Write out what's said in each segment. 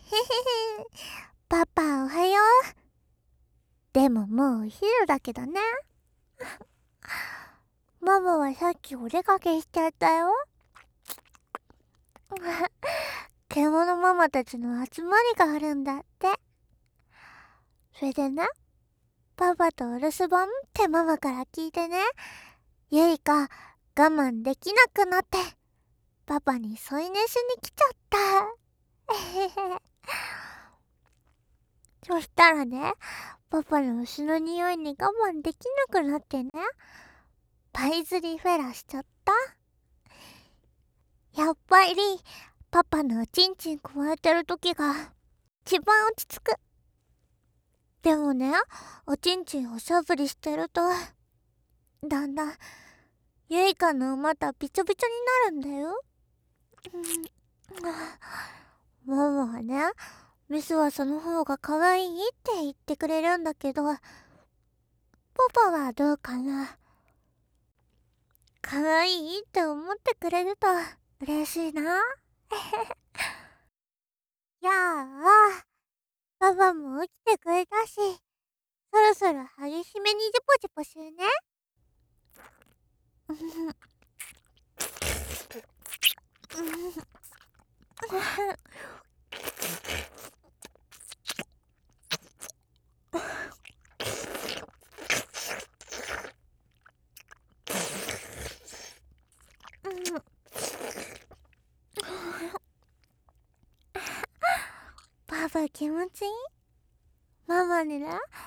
パパおはよう。でももうお昼だけどね。ママはさっきお出かけしちゃったよ。獣ママたちの集まりがあるんだって。それでね、パパとお留守番ってママから聞いてね、ゆいか我慢できなくなってパパに添い寝しに来ちゃった。そしたらね、パパの牛の匂いに我慢できなくなってね、パイズリフェラしちゃった。やっぱりパパのおちんちんくわえてる時が一番落ち着く。でもね、おちんちんおしゃぶりしてるとだんだんゆいかの馬びちょびちょになるんだよ。ママはね、メスはその方が可愛いって言ってくれるんだけど、パパはどうかな。可愛いって思ってくれると嬉しいな。やあ、パパも起きてくれたし、そろそろ激しめにジポジポするね。パパ気持ちいい？ママにね、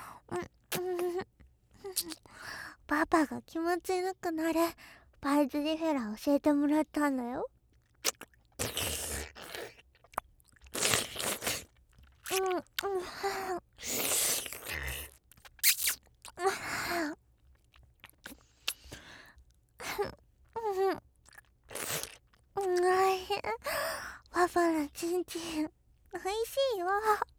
パパが気持ちよくなるパイズリフェラ教えてもらったんだよ。パパのチンチンおいしいよ。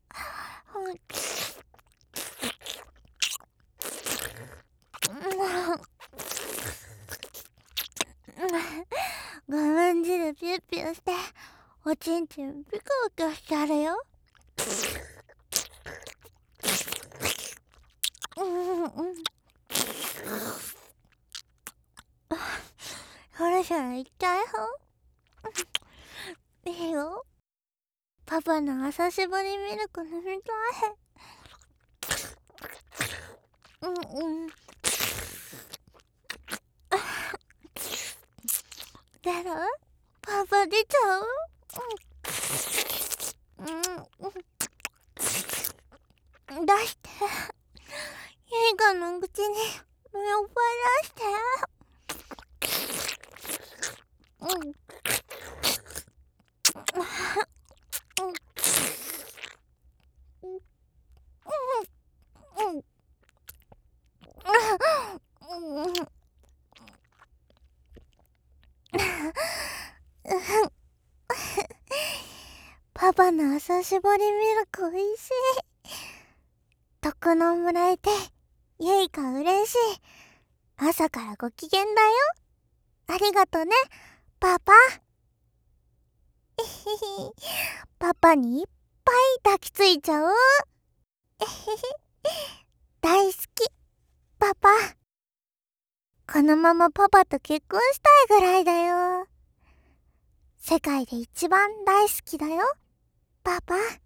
我慢汁ピュッピュしておちんちんピクピクしてあるよ。そろそろ行っちゃう？いいよ。パパの朝搾りミルク飲みたい。出る？パパ出ちゃう？出して。ゆいかの口に目をばらして。パパの朝搾りミルクおいしい。特飲もらえてゆいか嬉しい。朝からご機嫌だよ。ありがとね、パパ。パパにいっぱい抱きついちゃう。大好き、パパ。このままパパと結婚したいぐらいだよ。世界で一番大好きだよ、パパ。